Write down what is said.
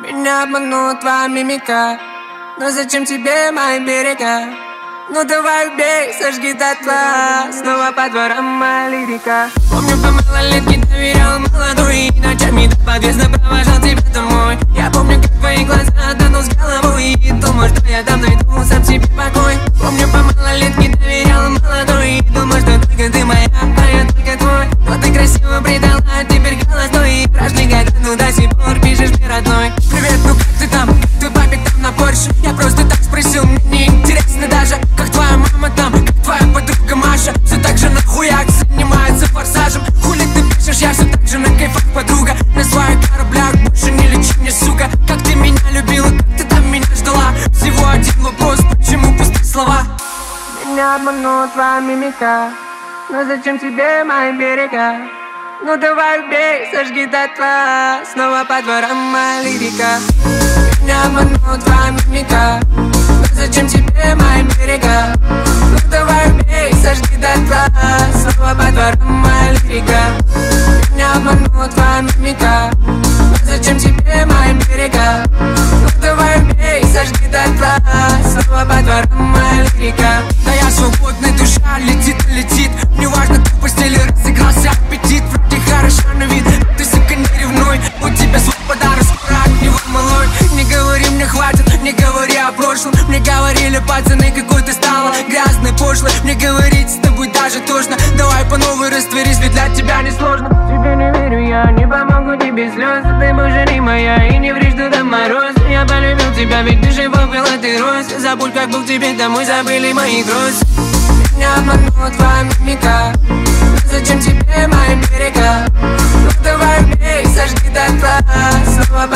Меня обманула твоя мимика. Но зачем тебе мои берега? Ну давай убей, сожги дотла. Снова по дворам моя лирика. Помню, по малолетке доверял молодой, и ночами до подъезда провожал тебя домой. Я помню, как твои глаза тонул с головой, и думал, что я там найду сам себе покой. Помню, по малолетке доверял молодой, и думал, что только ты моя, а я только твой. Но ты красиво предала, теперь голос твой. Прошли года, ну до сих пор пишешь мне родной. Привет, ну как ты там? Твой папик там на Порше. Я просто так спросил, мне не интересно даже, как твоя мама там, как твоя подруга Маша. Все так же нахуяк занимается форсажем. Хули ты пишешь, я все так же на кайфах, подруга. На своих кораблях больше не лечи мне, сука. Как ты меня любила, как ты там меня ждала. Всего один вопрос, почему пустые слова? Меня обманула твоя мимика. Но зачем тебе мои берега? Ну давай убей, сожги дотла. Снова по дворам моя лирика. Меня обманула твоя мимика. Но зачем тебе мои берега? Ну давай убей, сожги дотла. Снова по дворам моя лирика. Меня обманула твоя мимика. Но зачем тебе мои берега? Ну давай убей, сожги дотла. Снова по дворам моя лирика. Да я свободная душа, летит, летит. Мне важно, как в постели разыгрался аппетит. Вроде хорошо на вид, ты, сука, не ревнуй. У тебя свой подарок, скоро от него малой. Не говори мне хватит, не говори о прошлом. Мне говорили пацаны, какой ты стала грязной, пошлой. Мне говорить с тобой даже тошно. Давай по новой растворись, ведь для тебя не сложно. Тебе не верю я, не помогу тебе слез. Ты больше не моя и не врешь туда мороз. Я полюбил тебя, ведь ты же попила, ты рос. Забудь, как был тебе домой, забыли мои грозы. Меня обманула твоя мимика. Зачем тебе мои берега? Ну давай убей, сожги дотла. Снова